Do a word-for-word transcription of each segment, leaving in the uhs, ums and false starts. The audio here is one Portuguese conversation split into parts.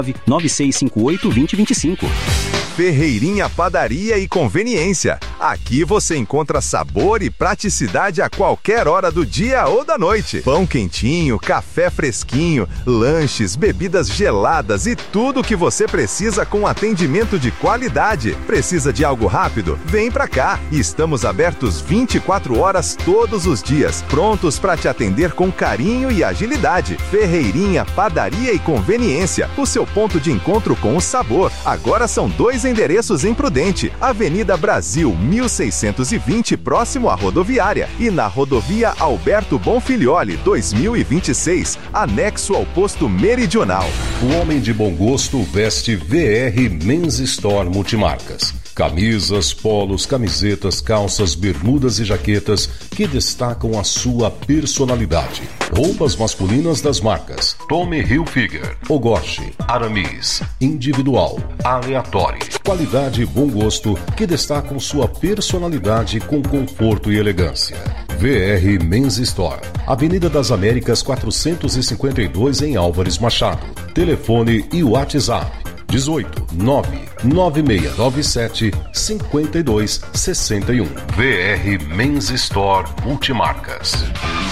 nove seis cinco oito, dois zero dois cinco. Ferreirinha Padaria e Conveniência. Aqui você encontra sabor e praticidade a qualquer hora do dia ou da noite. Pão quentinho, café fresquinho, lanches, bebidas geladas e tudo o que você precisa com atendimento de qualidade. Precisa de algo rápido? Vem pra cá. Estamos abertos vinte e quatro horas todos os dias, prontos para te atender com carinho e agilidade. Ferreirinha Padaria e Conveniência, o seu ponto de encontro com o sabor. Agora são dois endereços em Prudente, Avenida Brasil mil seiscentos e vinte, próximo à rodoviária, e na rodovia Alberto Bonfilioli dois mil e vinte e seis, anexo ao posto Meridional. O homem de bom gosto veste V R Men's Store Multimarcas. Camisas, polos, camisetas, calças, bermudas e jaquetas que destacam a sua personalidade. Roupas masculinas das marcas Tommy Hilfiger, Ogorge, Aramis, Individual, Aleatório. Qualidade e bom gosto que destacam sua personalidade com conforto e elegância. V R Men's Store, Avenida das Américas quatrocentos e cinquenta e dois em Álvares Machado. Telefone e WhatsApp dezoito, nove nove seis nove sete, cinco dois seis um. V R Men's Store Multimarcas.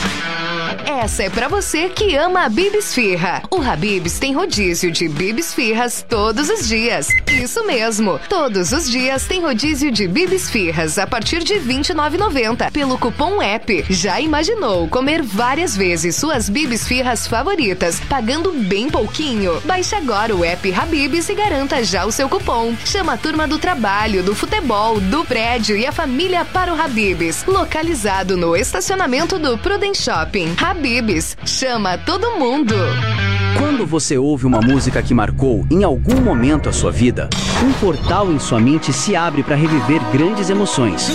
Essa é pra você que ama a Bibis Firra. O Habib's tem rodízio de Bibis Firras todos os dias. Isso mesmo, todos os dias tem rodízio de Bibis Firras a partir de vinte e nove reais e noventa centavos pelo cupom app. Já imaginou comer várias vezes suas Bibis Firras favoritas pagando bem pouquinho? Baixe agora o app Habib's e garanta já o seu cupom. Chama a turma do trabalho, do futebol, do prédio e a família para o Habib's. Localizado no estacionamento do Prudent Shopping. Habib's, chama todo mundo. Quando você ouve uma música que marcou em algum momento a sua vida, um portal em sua mente se abre para reviver grandes emoções.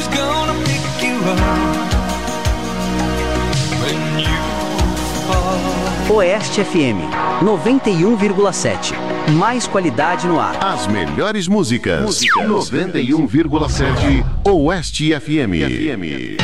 Oeste F M noventa e um vírgula sete. Mais qualidade no ar. As melhores músicas. Música noventa e um vírgula sete Oeste F M. F M.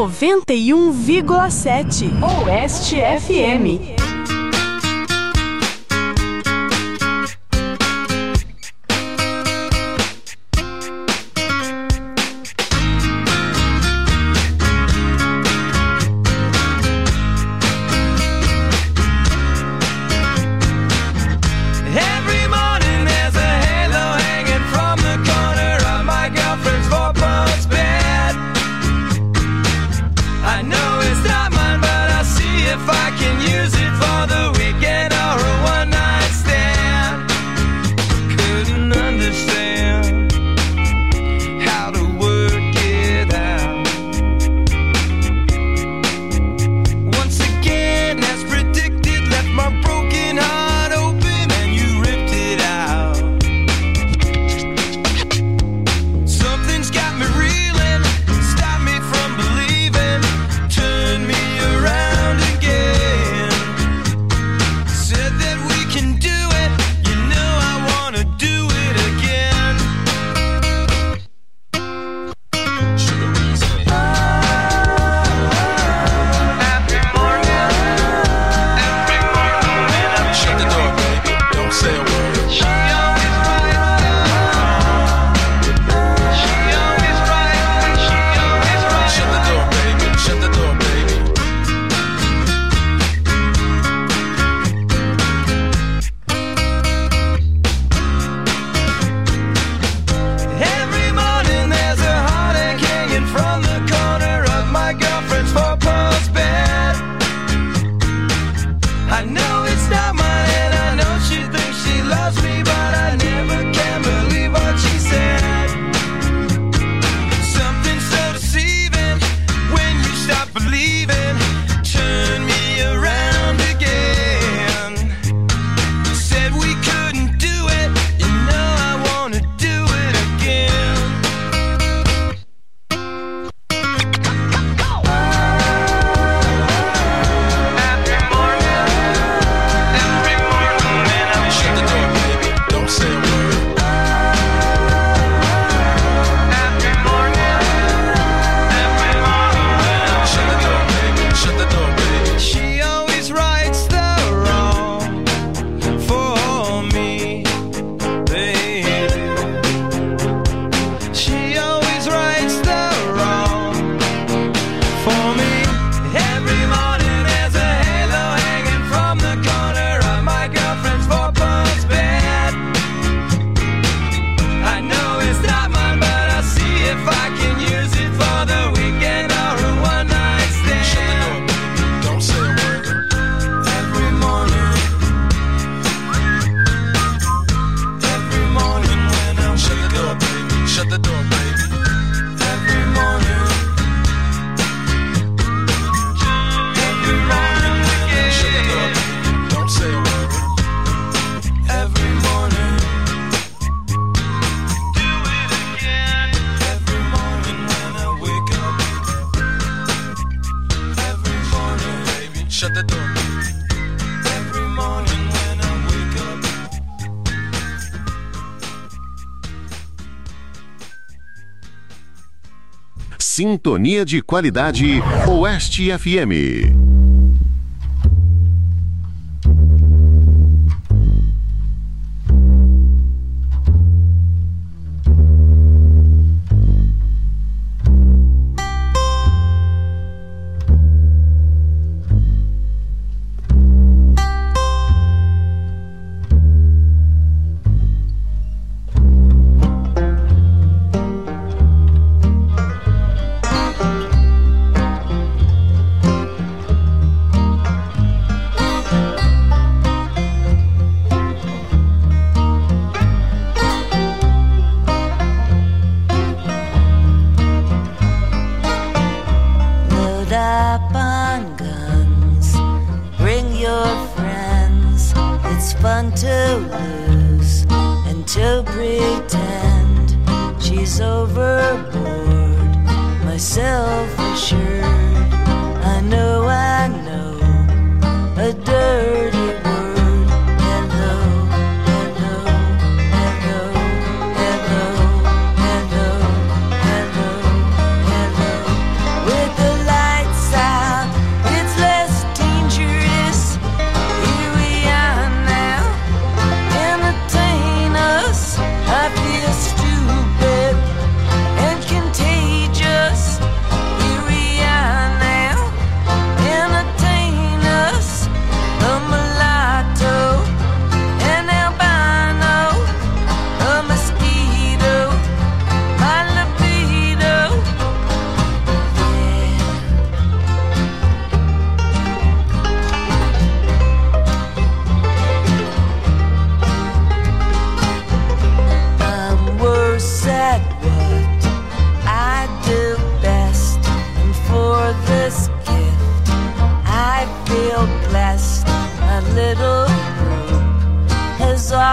noventa e um vírgula sete Oeste F M. Sintonia de qualidade Oeste F M. With the light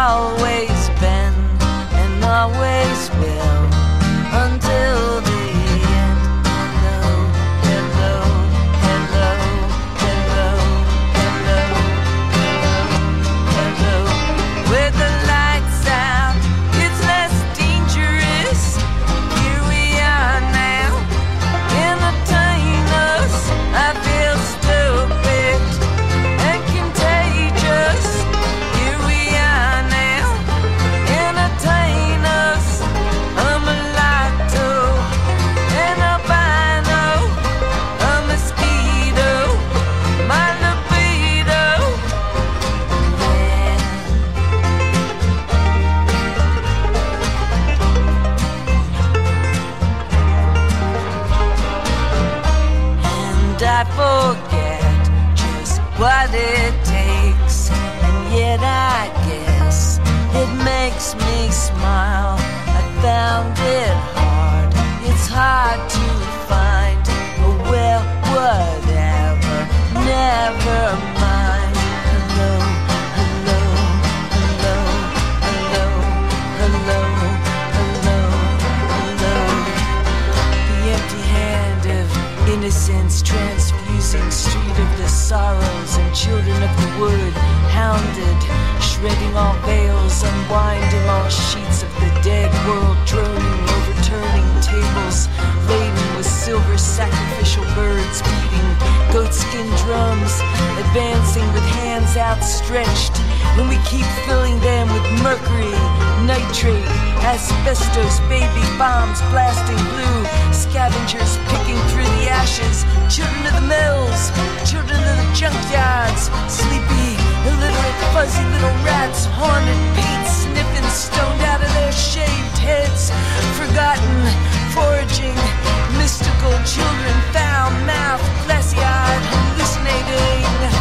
always been and always will until the end. Hello, hello, hello, hello, hello, hello, hello. With the lights out, it's less dangerous. Here we are now, entertain us. I feel stupid and contagious. Here we are now, entertain us. A mulatto, an albino, a mosquito, my libido. And I forget just what it takes, and yet I guess it makes me smile. I found it hard, it's hard to find, but well, whatever, never mind. Hello, hello, hello, hello, hello, hello, hello. The empty hand of innocence transfusing street of the sorrows and children of the wood, hounded, shredding all veils, unwinding all sheets of the dead world, droning, overturning tables laden with silver sacrificial birds, beating goatskin drums, advancing with hands outstretched, and we keep filling them with mercury, nitrate, asbestos, baby bombs blasting blue, scavengers picking through the ashes, children of the mills, children of the junkyards, sleepy, illiterate, fuzzy little rats, haunted, paint sniffing, stoned out of their shaved heads, forgotten, foraging, mystical children, foul mouth, glassy-eyed, hallucinating.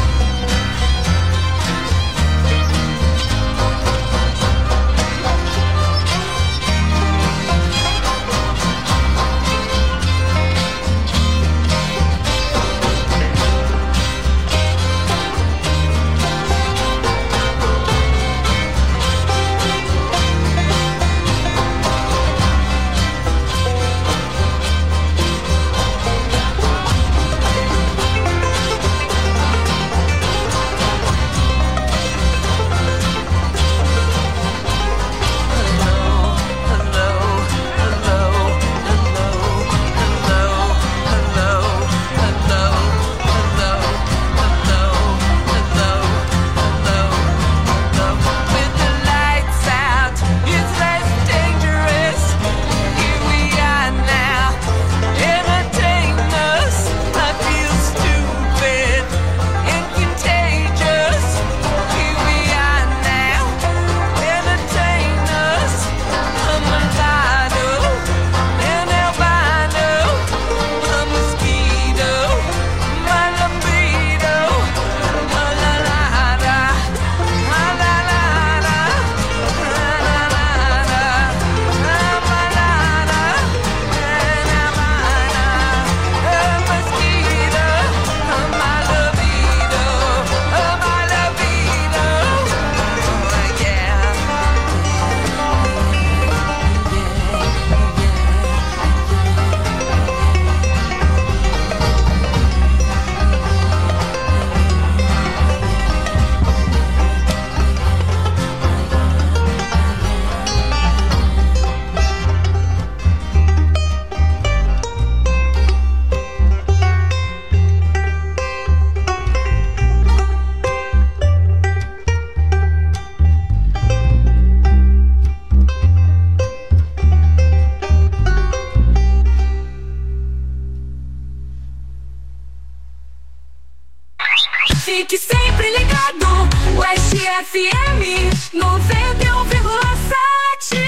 Fique sempre ligado, West F M noventa e um vírgula sete.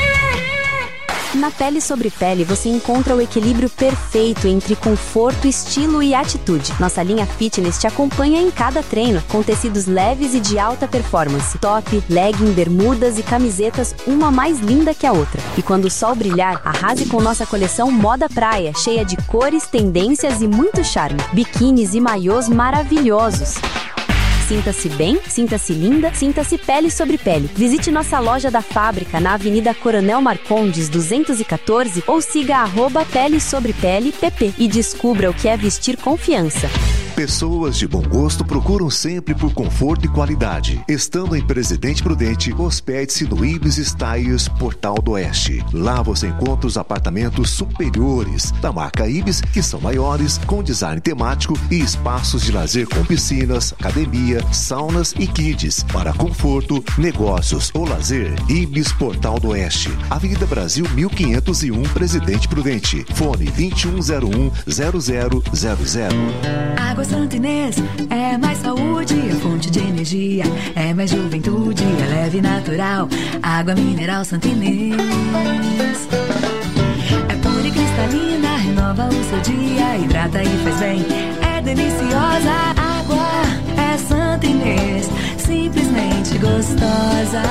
Na Pele Sobre Pele você encontra o equilíbrio perfeito entre conforto, estilo e atitude. Nossa linha fitness te acompanha em cada treino, com tecidos leves e de alta performance. Top, legging, bermudas e camisetas, uma mais linda que a outra. E quando o sol brilhar, arrase com nossa coleção Moda Praia, cheia de cores, tendências e muito charme. Biquínis e maiôs maravilhosos. Sinta-se bem, sinta-se linda, sinta-se pele sobre pele. Visite nossa loja da fábrica na Avenida Coronel Marcondes duzentos e quatorze ou siga arroba Pele Sobre Pele P P e descubra o que é vestir confiança. Pessoas de bom gosto procuram sempre por conforto e qualidade. Estando em Presidente Prudente, hospede-se no Ibis Styles Portal do Oeste. Lá você encontra os apartamentos superiores da marca Ibis, que são maiores, com design temático e espaços de lazer com piscinas, academia, saunas e kids. Para conforto, negócios ou lazer, Ibis Portal do Oeste. Avenida Brasil mil quinhentos e um, Presidente Prudente. Fone vinte e um zero um, zero zero zero zero. Água Santa Inês é mais saúde, é fonte de energia, é mais juventude, é leve e natural. Água mineral Santa Inês é pura e cristalina, renova o seu dia, hidrata e faz bem, é deliciosa. Água é Santa Inês, simplesmente gostosa.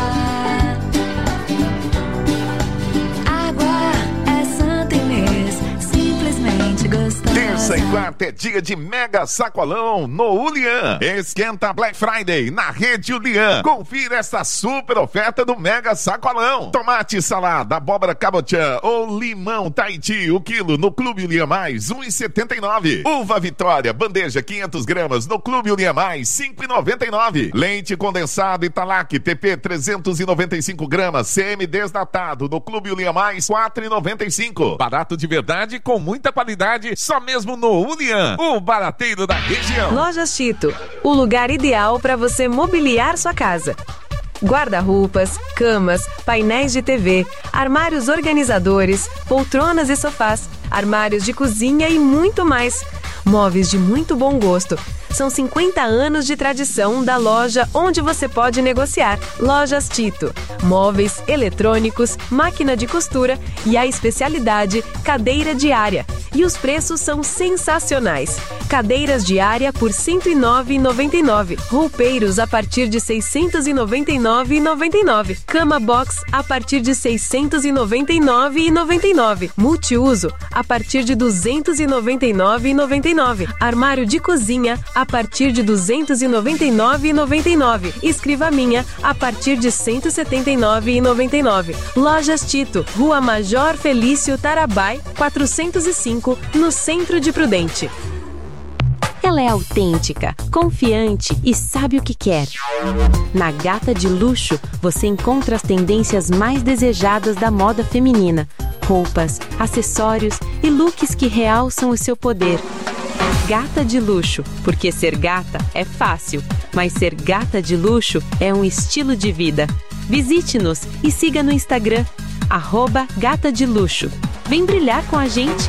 Água é Santa Inês, simplesmente gostosa. Terça e quarta é dia de mega sacolão no Ulian. Esquenta Black Friday na rede Ulian. Confira essa super oferta do mega sacolão. Tomate, salada, abóbora cabotiã ou limão Tahiti, o quilo no Clube Ulian Mais, um real e setenta e nove centavos. Uva Vitória, bandeja quinhentas gramas no Clube Ulian Mais, cinco reais e noventa e nove centavos. Leite condensado Italac T P trezentos e noventa e cinco gramas, C M desnatado no Clube Ulian Mais, quatro reais e noventa e cinco centavos. Barato de verdade com muita qualidade, só mesmo no Ulian, o barateiro da região. Lojas Tito, o lugar ideal para você mobiliar sua casa. Guarda-roupas, camas, painéis de T V, armários organizadores, poltronas e sofás, armários de cozinha e muito mais. Móveis de muito bom gosto. São cinquenta anos de tradição da loja onde você pode negociar. Lojas Tito. Móveis, eletrônicos, máquina de costura e a especialidade, cadeira diária. E os preços são sensacionais. Cadeiras diária por cento e nove reais e noventa e nove centavos. Roupeiros a partir de seiscentos e noventa e nove reais e noventa e nove centavos. Cama box a partir de seiscentos e noventa e nove reais e noventa e nove centavos. Multiuso a partir de duzentos e noventa e nove reais e noventa e nove centavos. Armário de cozinha a partir de duzentos e noventa e nove reais e noventa e nove centavos. Escrivaminha a partir de cento e setenta e nove reais e noventa e nove centavos. Lojas Tito, Rua Major Felício Tarabai, quatrocentos e cinco, no centro de Prudente. Ela é autêntica, confiante e sabe o que quer. Na Gata de Luxo, você encontra as tendências mais desejadas da moda feminina. Roupas, acessórios e looks que realçam o seu poder. Gata de Luxo, porque ser gata é fácil, mas ser gata de luxo é um estilo de vida. Visite-nos e siga no Instagram, arroba Gata de Luxo. Vem brilhar com a gente.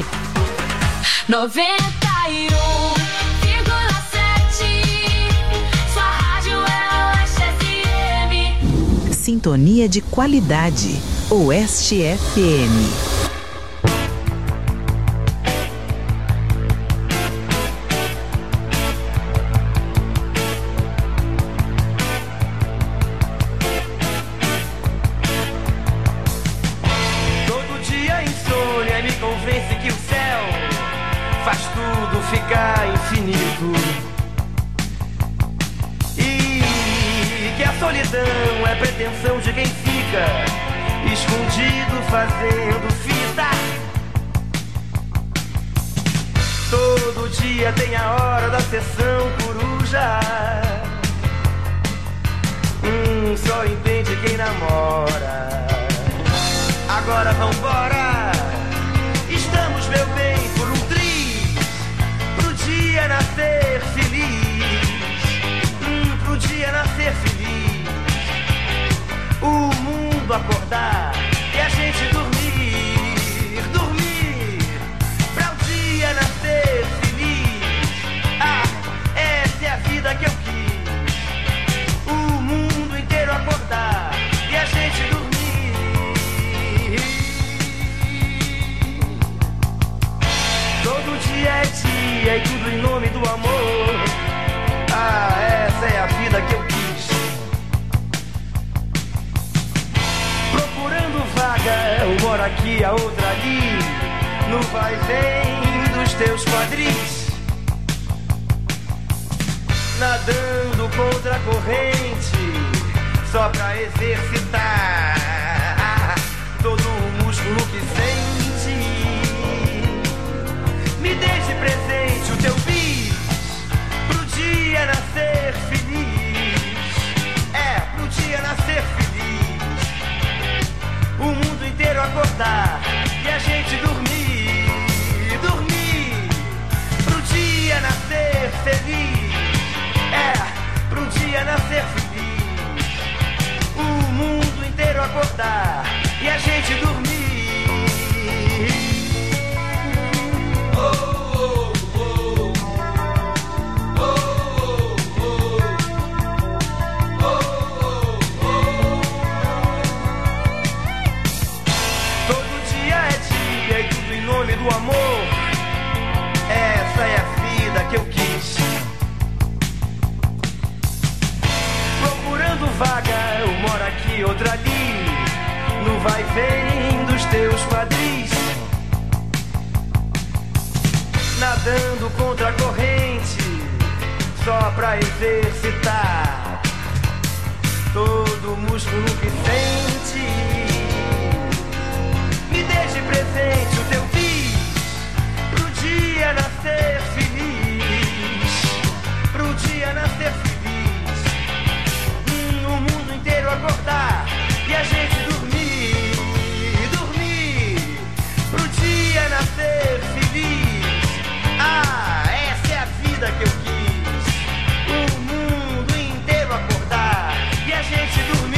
noventa e um vírgula sete, sua rádio é Oeste F M. Sintonia de qualidade, Oeste F M. É pretensão de quem fica escondido fazendo fita. Todo dia tem a hora da sessão coruja. Hum, só entende quem namora. Agora vambora. Estamos, meu bem, por um triz, pro dia nascer feliz. Hum, pro dia nascer feliz. O mundo acordar e a gente dormir, dormir, pra o dia nascer feliz. Ah, essa é a vida que eu quis. O mundo inteiro acordar e a gente dormir. Todo dia é dia e tudo em nome do amor. Ah, essa é a vida que eu quis. Vaga, uma hora aqui, a outra ali, no vai-vem dos teus quadris. nadando contra a corrente, só pra exercitar todo o músculo que sente. Me deixe presente o teu bis, pro dia nascer feliz. É, pro dia nascer feliz. O mundo inteiro acordar e a gente dormir, dormir. Pro dia nascer feliz. É, pro dia nascer feliz. O mundo inteiro acordar e a gente dormir. Do amor, essa é a vida que eu quis. Procurando vaga, eu moro aqui, outra ali, no vai e vem dos teus quadris. Nadando contra a corrente, só pra exercitar todo o músculo que sente. Me deixe presente o teu bis, pro dia nascer feliz. Pro dia nascer feliz. Hum, o mundo inteiro acordar e a gente dormir, dormir. Pro dia nascer feliz. Ah, essa é a vida que eu quis. O mundo inteiro acordar e a gente dormir.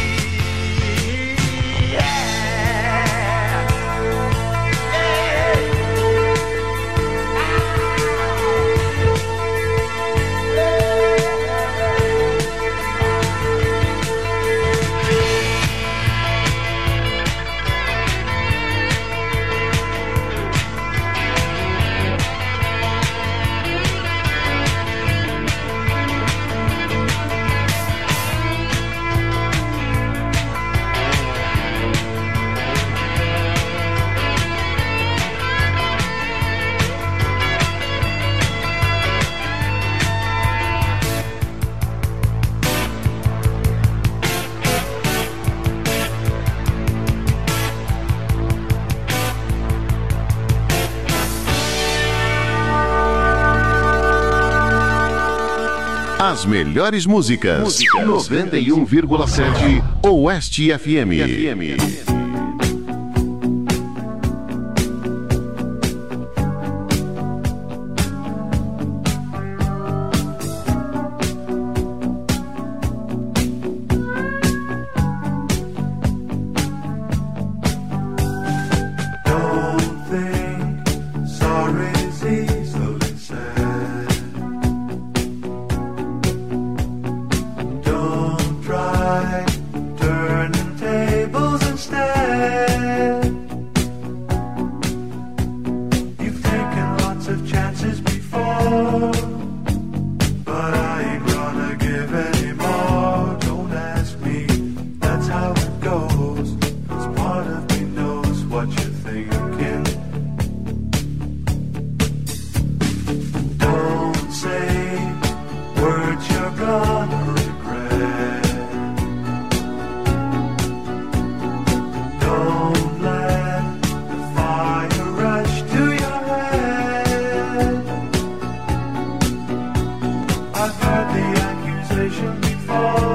As melhores músicas. Música noventa e um vírgula sete Oeste F M. F M.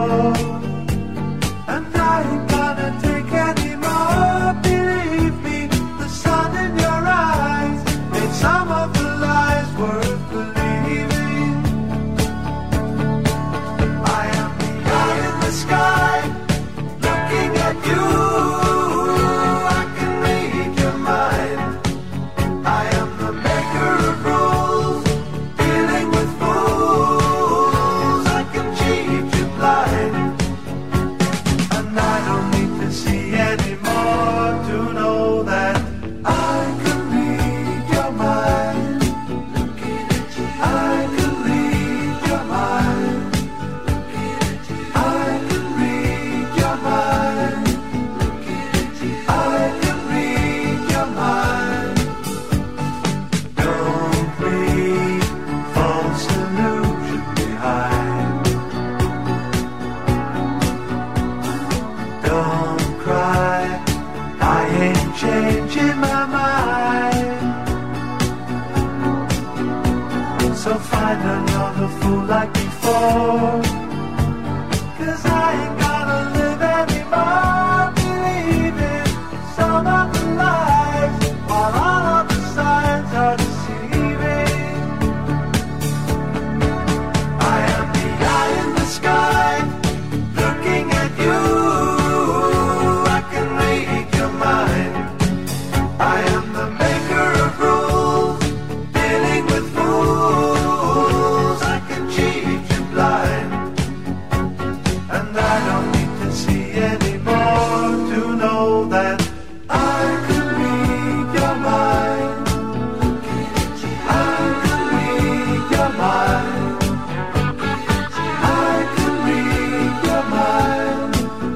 And I ain't gonna take any more, believe me. I done you're the fool like before? 'Cause I ain't gotta live anymore believing some of the lies, while all of the signs are deceiving. I am the eye in the sky, looking at you. I can read your mind. I am the maker of rules, dealing with fools. I can cheat you blind, and I don't need to see anymore to know that I can read your mind. I can read your mind. I can read your mind.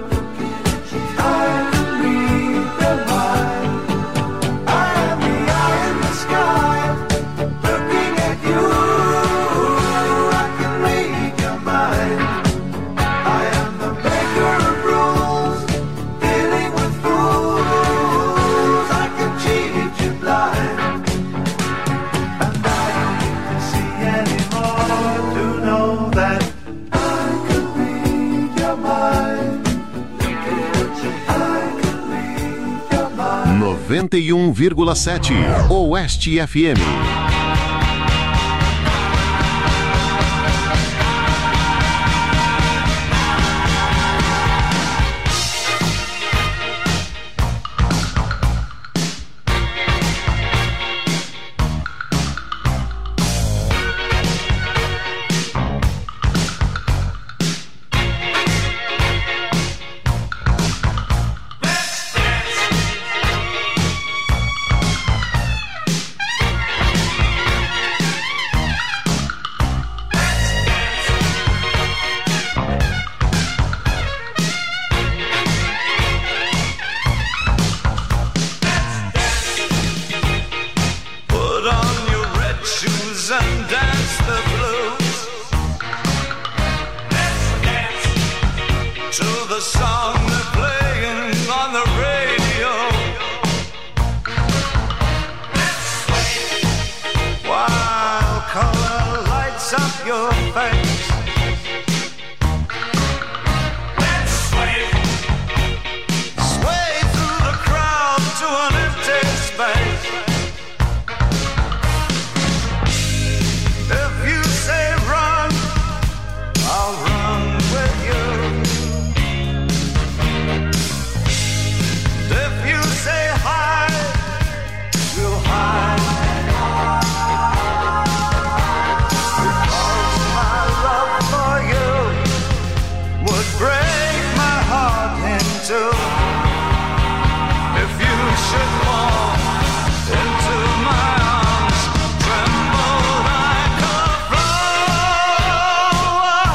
I can read your mind. I am the eye in the sky, looking at you. I can read your mind. I am the maker of rules, dealing with fools. I can cheat you blind, and I don't need to see anymore to know that I can read your mind. I can read your mind. noventa e um vírgula sete Oeste F M. Put on your red shoes and dance the blues. Let's dance to the song they're playing on the radio. Let's sway while color lights up your face. Let's sway, sway through the crowd to an empty space. If you say run, I'll run with you. If you say hide, we'll hide. Because my love for you would break my heart in two. If you should fall into my arms, tremble like a flower.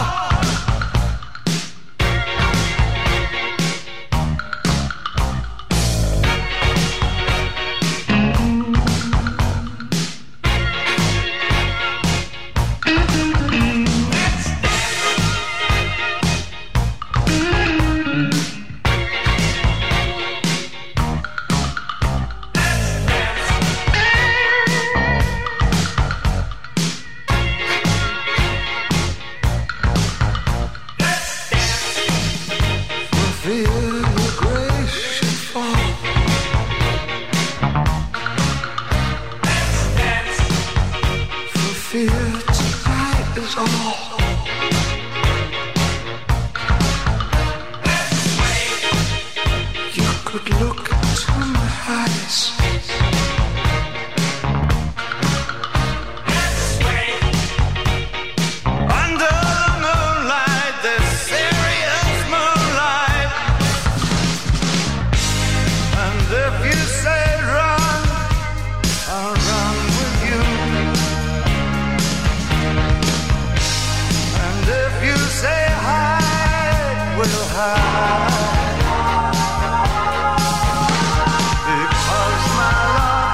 Because my love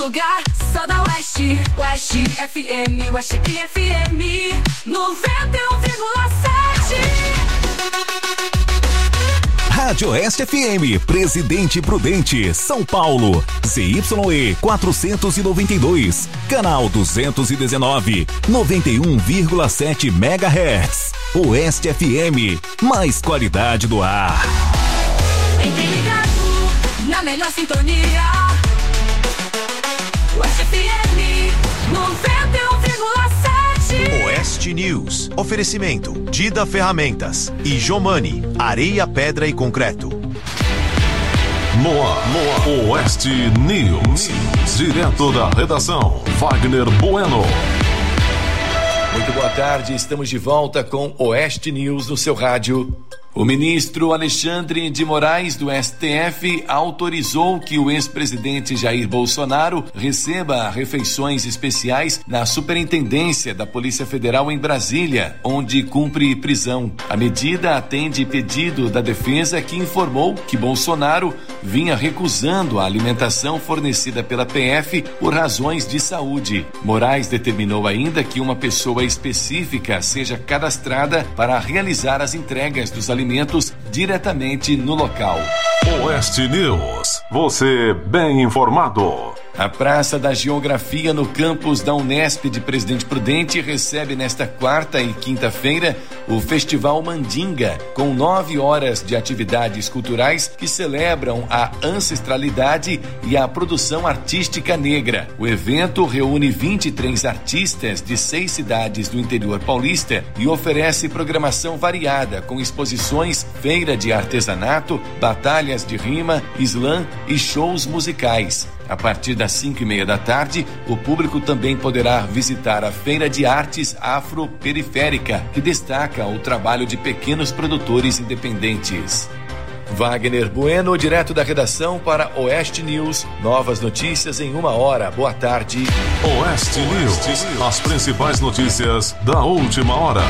lugar só da Oeste. Oeste F M, Oeste F M noventa e um vírgula sete. Rádio Oeste F M, Presidente Prudente, São Paulo, Z Y E quatrocentos e noventa e dois, canal duzentos e dezenove, noventa e um vírgula sete megahertz. Oeste F M, mais qualidade do ar. Entre ligado, na melhor sintonia. Oeste F M noventa e um vírgula sete. Oeste News. Oferecimento: Dida Ferramentas e Jomani, areia, pedra e concreto. No ar, no Oeste News. Direto da redação, Wagner Bueno. Muito boa tarde, estamos de volta com Oeste News no seu rádio. O ministro Alexandre de Moraes, do S T F, autorizou que o ex-presidente Jair Bolsonaro receba refeições especiais na Superintendência da Polícia Federal em Brasília, onde cumpre prisão. A medida atende pedido da defesa, que informou que Bolsonaro vinha recusando a alimentação fornecida pela P F por razões de saúde. Moraes determinou ainda que uma pessoa específica seja cadastrada para realizar as entregas dos alimentos alimentos diretamente no local. Oeste News, você bem informado. A Praça da Geografia no campus da Unesp de Presidente Prudente recebe nesta quarta e quinta-feira o Festival Mandinga, com nove horas de atividades culturais que celebram a ancestralidade e a produção artística negra. O evento reúne vinte e três artistas de seis cidades do interior paulista e oferece programação variada, com exposições, feira de artesanato, batalhas de rima, slam e shows musicais. A partir das cinco e meia da tarde, o público também poderá visitar a Feira de Artes Afro-Periférica, que destaca o trabalho de pequenos produtores independentes. Wagner Bueno, direto da redação para Oeste News. Novas notícias em uma hora. Boa tarde. Oeste News, as principais notícias da última hora.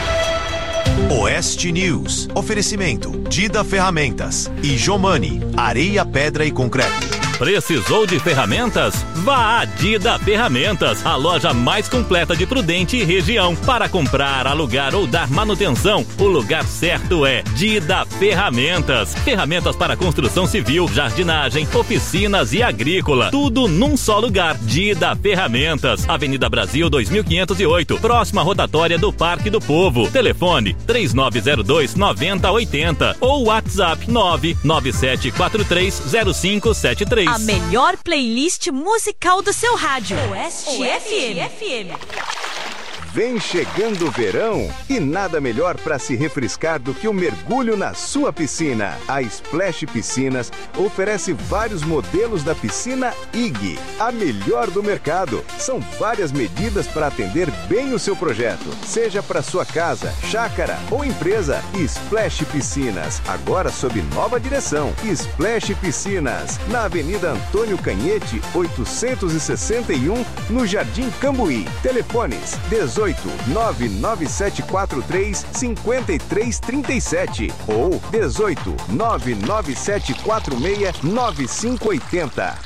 Oeste News. Oferecimento: Dida Ferramentas e Jomani, areia, pedra e concreto. Precisou de ferramentas? Vá a Dida Ferramentas, a loja mais completa de Prudente e região. Para comprar, alugar ou dar manutenção, o lugar certo é Dida Ferramentas. Ferramentas para construção civil, jardinagem, oficinas e agrícola. Tudo num só lugar. Dida Ferramentas, Avenida Brasil dois mil quinhentos e oito, próxima rotatória do Parque do Povo. Telefone três nove zero dois nove zero oito zero ou WhatsApp nove nove sete quatro três zero cinco sete três. A melhor playlist musical do seu rádio. Oeste F M. Vem chegando o verão e nada melhor para se refrescar do que o mergulho na sua piscina. A Splash Piscinas oferece vários modelos da piscina I G, a melhor do mercado. São várias medidas para atender bem o seu projeto, seja para sua casa, chácara ou empresa. Splash Piscinas, agora sob nova direção. Splash Piscinas, na Avenida Antônio Canhete, oitocentos e sessenta e um, no Jardim Cambuí. Telefones dezoito nove nove sete quatro três cinco três três sete ou dezoito nove nove sete quatro seis nove cinco oito zero.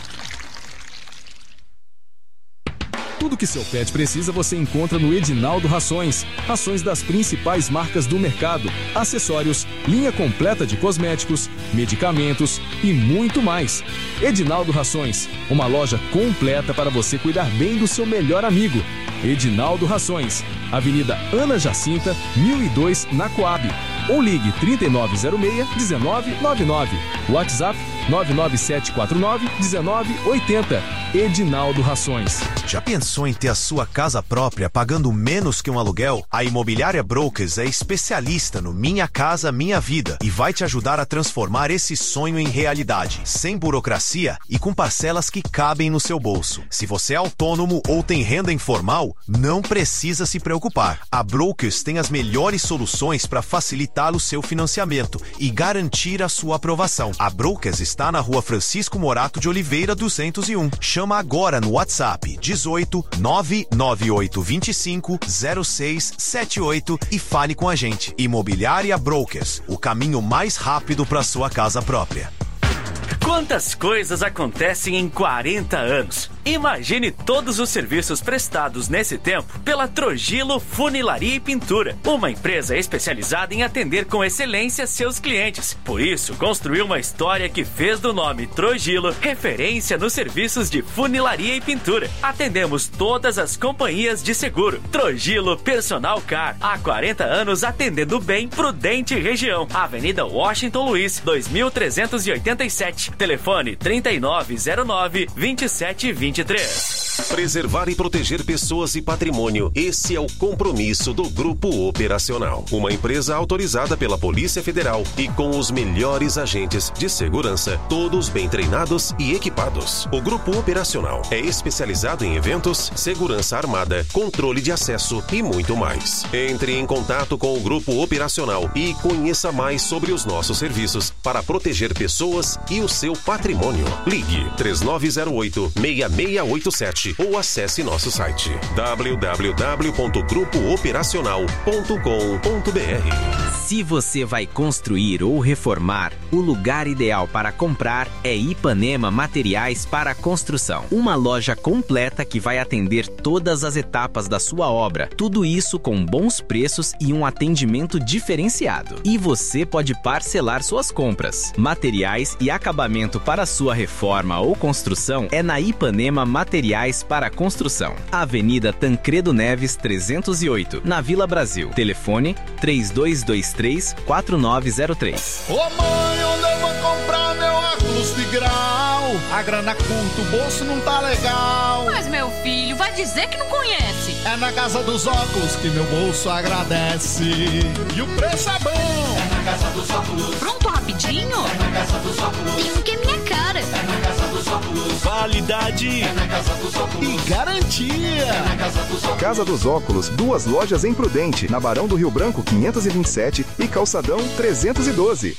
Tudo que seu pet precisa você encontra no Edinaldo Rações. Rações das principais marcas do mercado, acessórios, linha completa de cosméticos, medicamentos e muito mais. Edinaldo Rações, uma loja completa para você cuidar bem do seu melhor amigo. Edinaldo Rações, Avenida Ana Jacinta, mil e dois, na Coab. Ou ligue trinta e nove zero seis, dezenove noventa e nove. WhatsApp nove nove sete quatro nove, dezenove oitenta. Edinaldo Rações. Já pensou em ter a sua casa própria pagando menos que um aluguel? A Imobiliária Brokers é especialista no Minha Casa Minha Vida e vai te ajudar a transformar esse sonho em realidade, sem burocracia e com parcelas que cabem no seu bolso. Se você é autônomo ou tem renda informal, não precisa se preocupar. A Brokers tem as melhores soluções para facilitar o seu financiamento e garantir a sua aprovação. A Brokers está na Rua Francisco Morato de Oliveira, duzentos e um. Chama agora no WhatsApp dezoito nove nove oito dois cinco zero seis sete oito e fale com a gente. Imobiliária Brokers, o caminho mais rápido para sua casa própria. Quantas coisas acontecem em quarenta anos? Imagine todos os serviços prestados nesse tempo pela Trogilo Funilaria e Pintura, uma empresa especializada em atender com excelência seus clientes. Por isso, construiu uma história que fez do nome Trogilo referência nos serviços de funilaria e pintura. Atendemos todas as companhias de seguro. Trogilo Personal Car, há quarenta anos atendendo bem Prudente região. Avenida Washington Luiz, dois mil trezentos e oitenta e sete. Telefone trinta e nove zero nove, vinte e sete vinte e três. Preservar e proteger pessoas e patrimônio, esse é o compromisso do Grupo Operacional. Uma empresa autorizada pela Polícia Federal e com os melhores agentes de segurança, todos bem treinados e equipados. O Grupo Operacional é especializado em eventos, segurança armada, controle de acesso e muito mais. Entre em contato com o Grupo Operacional e conheça mais sobre os nossos serviços para proteger pessoas e o seu patrimônio. Ligue três nove zero oito, seis seis oito sete ou acesse nosso site w w w ponto grupo operacional ponto com ponto b r. Se você vai construir ou reformar, o lugar ideal para comprar é Ipanema Materiais para Construção. Uma loja completa que vai atender todas as etapas da sua obra. Tudo isso com bons preços e um atendimento diferenciado. E você pode parcelar suas compras. Materiais e acabamento para sua reforma ou construção é na Ipanema Materiais para Construção. Avenida Tancredo Neves trezentos e oito, na Vila Brasil. Telefone três dois dois três, quatro nove zero três. Ô mãe, onde eu vou comprar meu óculos de grau? A grana curta, o bolso não tá legal. Mas meu filho, vai dizer que não conhece. É na Casa dos Óculos que meu bolso agradece. E o preço é bom. É na Casa dos Óculos. Pronto, rapidinho? É na Casa dos Óculos. Tem um que é minha cara. É na Casa dos Óculos. Qualidade. É na Casa dos Óculos. E garantia. É na Casa dos Óculos. Casa dos Óculos, duas lojas em Prudente, na Barão do Rio Branco quinhentos e vinte e sete e Calçadão trezentos e doze.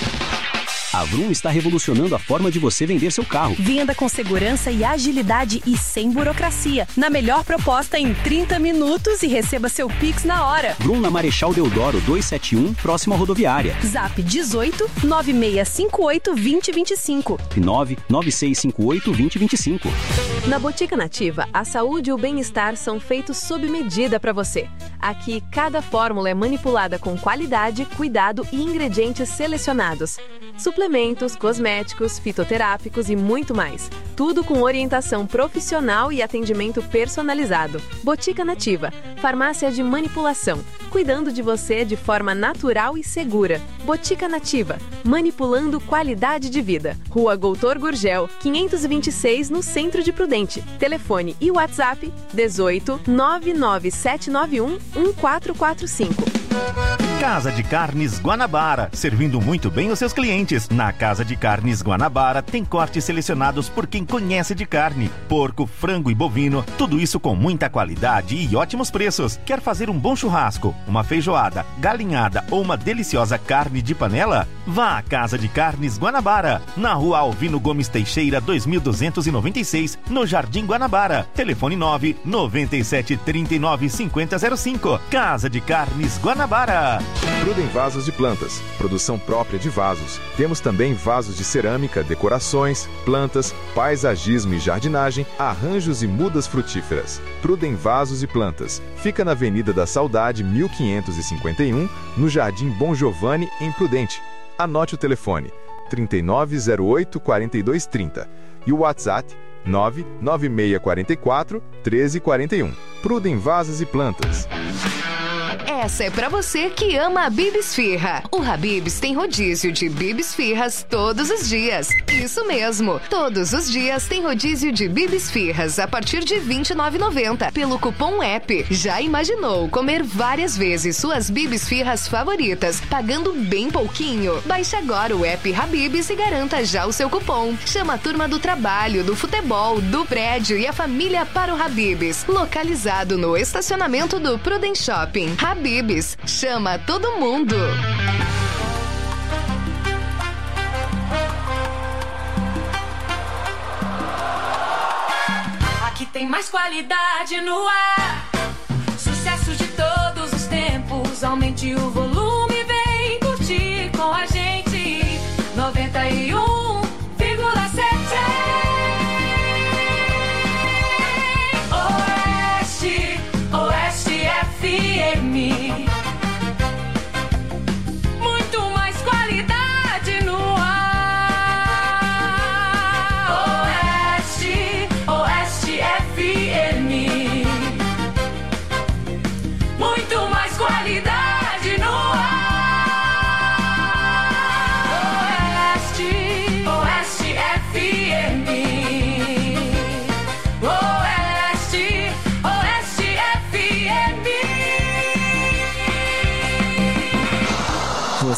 A Vroom está revolucionando a forma de você vender seu carro. Venda com segurança e agilidade e sem burocracia. Na melhor proposta em trinta minutos e receba seu Pix na hora. Vroom na Marechal Deodoro duzentos e setenta e um, próximo à rodoviária. Zap dezoito, nove seis cinco oito, dois zero dois cinco. nove nove seis cinco oito, dois zero dois cinco. Na Botica Nativa, a saúde e o bem-estar são feitos sob medida para você. Aqui, cada fórmula é manipulada com qualidade, cuidado e ingredientes selecionados. Suplementos, cosméticos, fitoterápicos e muito mais. Tudo com orientação profissional e atendimento personalizado. Botica Nativa, farmácia de manipulação, cuidando de você de forma natural e segura. Botica Nativa, manipulando qualidade de vida. Rua Goutor Gurgel, quinhentos e vinte e seis, no centro de Prudente. Telefone e WhatsApp dezoito, nove nove sete nove um, um quatro quatro cinco. Casa de Carnes Guanabara, servindo muito bem os seus clientes. Na Casa de Carnes Guanabara tem cortes selecionados por quem conhece de carne. Porco, frango e bovino, tudo isso com muita qualidade e ótimos preços. Quer fazer um bom churrasco, uma feijoada, galinhada ou uma deliciosa carne de panela? Vá à Casa de Carnes Guanabara, na Rua Alvino Gomes Teixeira, dois mil duzentos e noventa e seis, no Jardim Guanabara. Telefone nove nove sete, três nove, cinco zero zero cinco. Casa de Carnes Guanabara. Prudem Vasos de Plantas, produção própria de vasos. Temos também vasos de cerâmica, decorações, plantas, paisagismo e jardinagem, arranjos e mudas frutíferas. Prudem Vasos e Plantas. Fica na Avenida da Saudade, mil quinhentos e cinquenta e um, no Jardim Bom Giovanni, em Prudente. Anote o telefone trinta e nove zero oito, quarenta e dois trinta e o WhatsApp nove nove seis quatro quatro, treze quarenta e um. Prudem Vasos e Plantas. Essa é pra você que ama a Bibis Firra. O Habib's tem rodízio de Bibis Firras todos os dias. Isso mesmo, todos os dias tem rodízio de Bibis Firras a partir de vinte e nove reais e noventa centavos pelo cupom app. Já imaginou comer várias vezes suas Bibis Firras favoritas, pagando bem pouquinho? Baixe agora o app Habib's e garanta já o seu cupom. Chama a turma do trabalho, do futebol, do prédio e a família para o Habib's. Localizado no estacionamento do Prudent Shopping. Habib's, chama todo mundo. Aqui tem mais qualidade no ar. Sucesso de todos os tempos. Aumente o volume, vem curtir com a gente. noventa e um vírgula sete.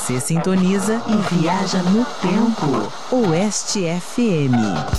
Você sintoniza e viaja no tempo. Oeste F M.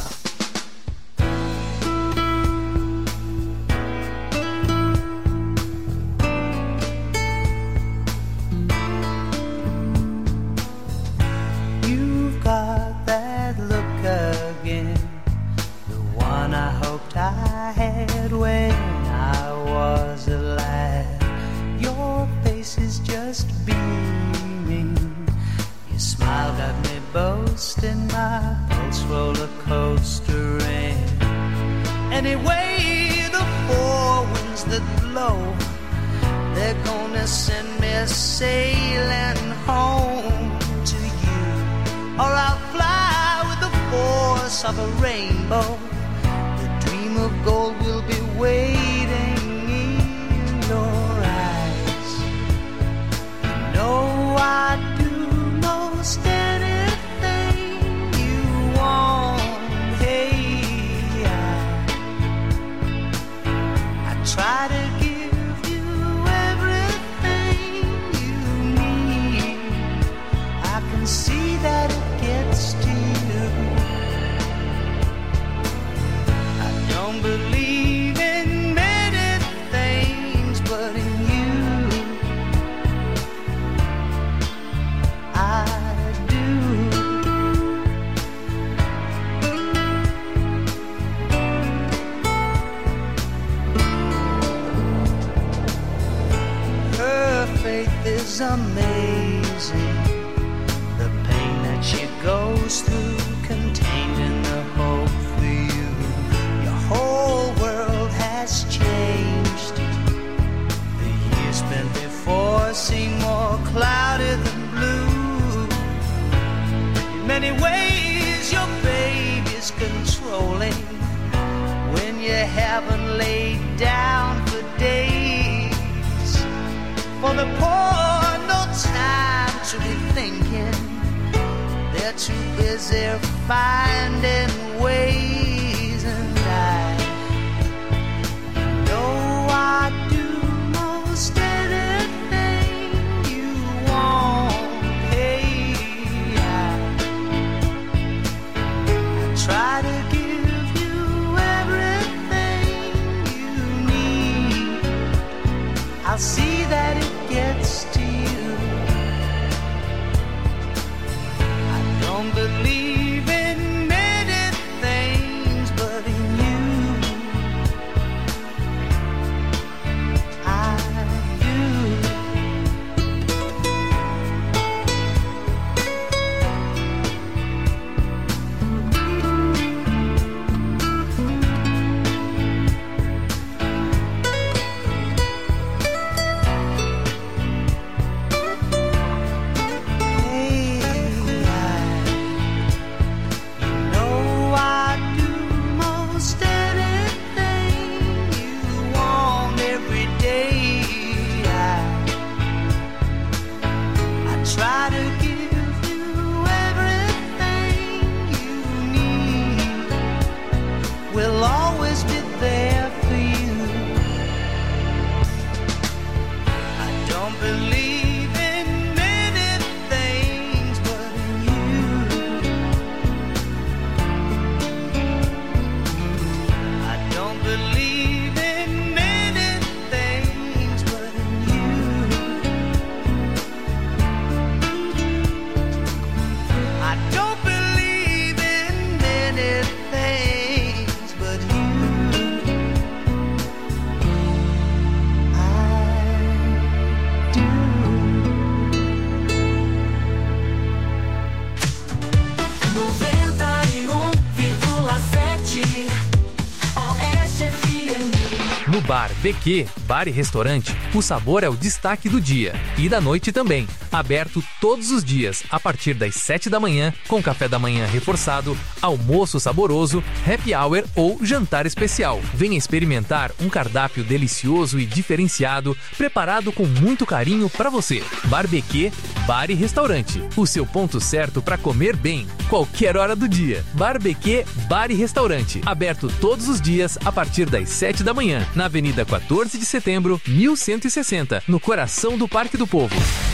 Bar B Q, bar e restaurante, o sabor é o destaque do dia e da noite também. Aberto todos os dias, a partir das sete da manhã, com café da manhã reforçado, almoço saboroso, happy hour ou jantar especial. Venha experimentar um cardápio delicioso e diferenciado, preparado com muito carinho para você. Bar B Q, bar e restaurante, o seu ponto certo para comer bem, qualquer hora do dia. Bar B Q, bar e restaurante, aberto todos os dias, a partir das sete da manhã, na Avenida quatorze de Setembro, mil cento e sessenta, no coração do Parque do Povo.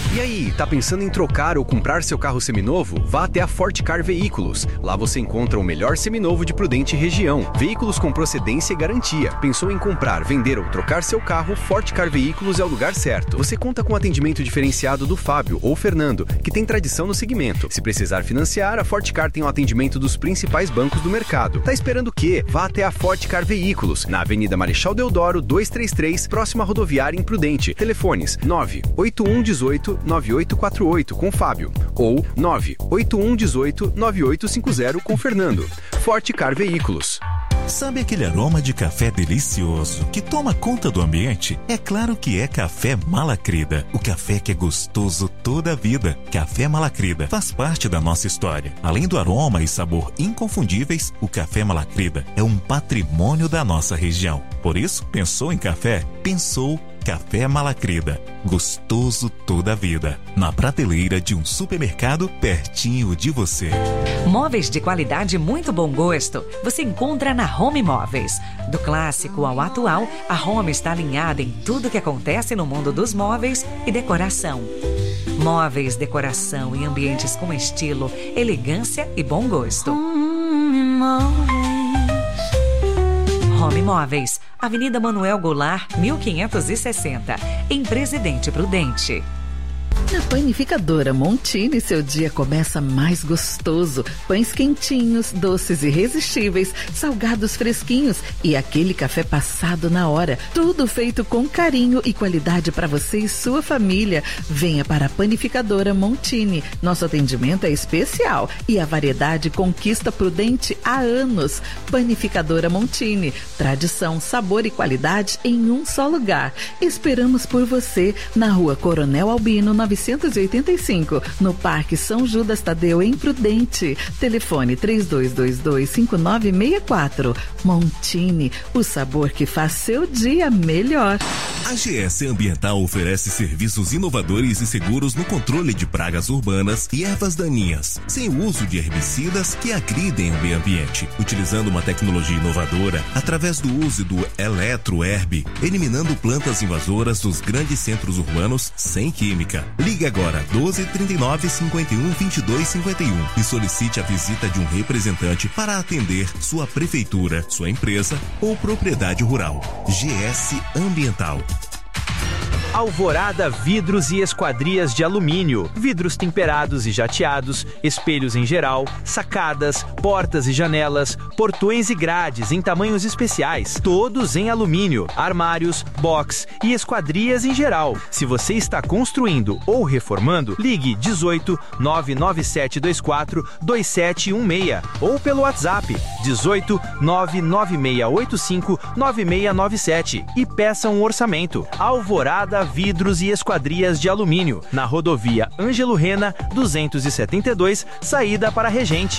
E aí, tá pensando em trocar ou comprar seu carro seminovo? Vá até a Forte Car Veículos. Lá você encontra o melhor seminovo de Prudente e região. Veículos com procedência e garantia. Pensou em comprar, vender ou trocar seu carro? Forte Car Veículos é o lugar certo. Você conta com atendimento diferenciado do Fábio ou Fernando, que tem tradição no segmento. Se precisar financiar, a Forte Car tem o atendimento dos principais bancos do mercado. Tá esperando o quê? Vá até a Forte Car Veículos, na Avenida Marechal Deodoro, duzentos e trinta e três, próxima à rodoviária em Prudente. Telefones nove oito um um oito nove oito quatro oito com Fábio ou nove oito um um oito nove oito cinco zero com Fernando. Forte Car Veículos. Sabe aquele aroma de café delicioso que toma conta do ambiente? É claro que é Café Malacrida. O café que é gostoso toda a vida. Café Malacrida faz parte da nossa história. Além do aroma e sabor inconfundíveis, o Café Malacrida é um patrimônio da nossa região. Por isso, pensou em café? Pensou Café Malacrida. Gostoso toda a vida. Na prateleira de um supermercado pertinho de você. Móveis de qualidade e muito bom gosto você encontra na Home Móveis. Do clássico ao atual, a Home está alinhada em tudo que acontece no mundo dos móveis e decoração. Móveis, decoração e ambientes com estilo, elegância e bom gosto. Home Móveis, Avenida Manuel Goulart, mil quinhentos e sessenta, em Presidente Prudente. Na Panificadora Montini, seu dia começa mais gostoso. Pães quentinhos, doces irresistíveis, salgados fresquinhos e aquele café passado na hora. Tudo feito com carinho e qualidade para você e sua família. Venha para a Panificadora Montini. Nosso atendimento é especial e a variedade conquista Prudente há anos. Panificadora Montini. Tradição, sabor e qualidade em um só lugar. Esperamos por você na Rua Coronel Albino, novecentos e oitenta e cinco, no Parque São Judas Tadeu, em Prudente. Telefone três dois dois dois, cinco nove seis quatro. Montini, o sabor que faz seu dia melhor. A G S Ambiental oferece serviços inovadores e seguros no controle de pragas urbanas e ervas daninhas, sem o uso de herbicidas que agridem o meio ambiente, utilizando uma tecnologia inovadora através do uso do Eletroherb, eliminando plantas invasoras dos grandes centros urbanos sem química. Ligue agora doze, trinta e nove, cinquenta e um, vinte e dois, cinquenta e um e solicite a visita de um representante para atender sua prefeitura, sua empresa ou propriedade rural. G S Ambiental. Alvorada Vidros e Esquadrias de Alumínio. Vidros temperados e jateados, espelhos em geral, sacadas, portas e janelas, portões e grades em tamanhos especiais, todos em alumínio, armários, box e esquadrias em geral. Se você está construindo ou reformando, ligue dezoito, nove nove sete dois quatro, dois sete um seis ou pelo WhatsApp dezoito, nove nove seis oito cinco, nove seis nove sete e peça um orçamento. Alvorada Vidros e Esquadrias de Alumínio, na rodovia Ângelo Rena, duzentos e setenta e dois, saída para Regente.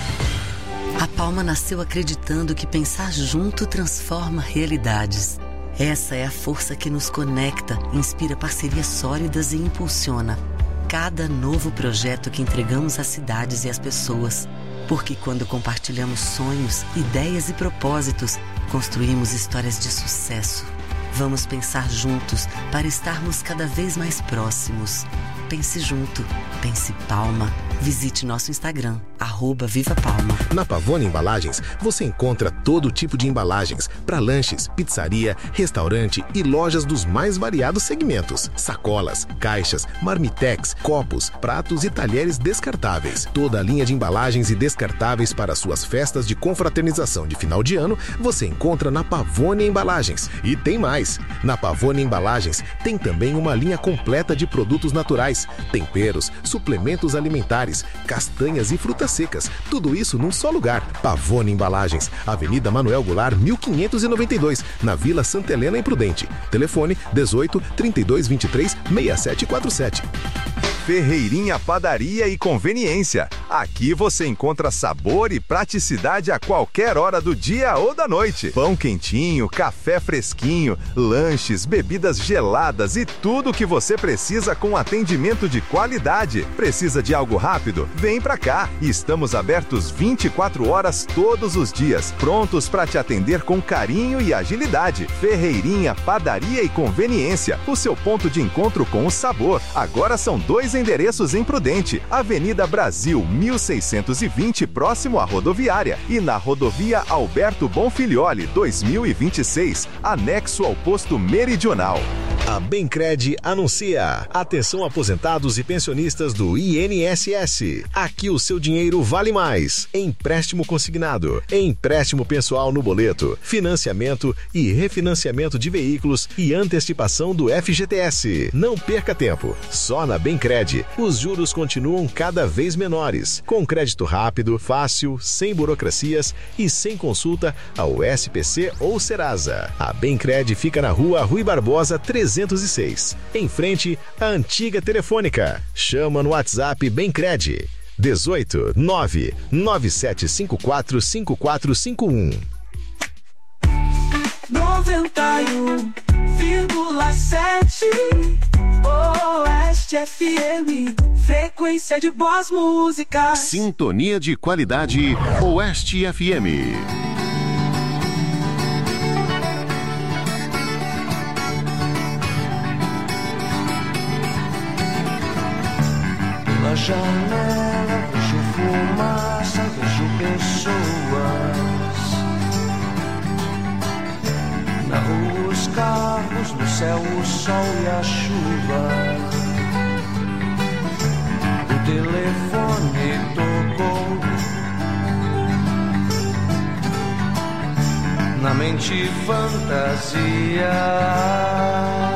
A Palma nasceu acreditando que pensar junto transforma realidades. Essa é a força que nos conecta, inspira parcerias sólidas e impulsiona cada novo projeto que entregamos às cidades e às pessoas. Porque quando compartilhamos sonhos, ideias e propósitos, construímos histórias de sucesso. Vamos pensar juntos para estarmos cada vez mais próximos. Pense junto, pense Palma. Visite nosso Instagram, arroba Viva Palma. Na Pavone Embalagens, você encontra todo tipo de embalagens para lanches, pizzaria, restaurante e lojas dos mais variados segmentos. Sacolas, caixas, marmitex, copos, pratos e talheres descartáveis. Toda a linha de embalagens e descartáveis para suas festas de confraternização de final de ano, você encontra na Pavone Embalagens. E tem mais! Na Pavone Embalagens, tem também uma linha completa de produtos naturais, temperos, suplementos alimentares, castanhas e frutas secas. Tudo isso num só lugar. Pavone Embalagens, Avenida Manuel Goulart, mil quinhentos e noventa e dois, na Vila Santa Helena, em Prudente. Telefone dezoito, trinta e dois, vinte e três, sessenta e sete quarenta e sete. Ferreirinha Padaria e Conveniência. Aqui você encontra sabor e praticidade a qualquer hora do dia ou da noite. Pão quentinho, café fresquinho, lanches, bebidas geladas e tudo o que você precisa com atendimento de qualidade. Precisa de algo rápido? Vem pra cá. Estamos abertos vinte e quatro horas todos os dias, prontos para te atender com carinho e agilidade. Ferreirinha Padaria e Conveniência, o seu ponto de encontro com o sabor. Agora são dois endereços em Prudente, Avenida Brasil mil seiscentos e vinte, próximo à rodoviária, e na rodovia Alberto Bonfilioli dois mil e vinte e seis, anexo ao posto Meridional. A Bencred anuncia. Atenção aposentados e pensionistas do I N S S. Aqui o seu dinheiro vale mais. Empréstimo consignado, empréstimo pessoal no boleto, financiamento e refinanciamento de veículos e antecipação do F G T S. Não perca tempo. Só na Bencred, os juros continuam cada vez menores, com crédito rápido, fácil, sem burocracias e sem consulta ao S P C ou Serasa. A Bencred fica na rua Rui Barbosa trezentos e seis, em frente à antiga Telefônica. Chama no WhatsApp Bencred dezoito nove nove sete cinco quatro cinco quatro cinco um. noventa e um vírgula sete Oeste F M, frequência de boas músicas. Sintonia de qualidade Oeste F M. Pela janela vejo fumaça, vejo pessoas. Na rua os carros, no céu o sol e a chuva. O telefone tocou. Na mente fantasia.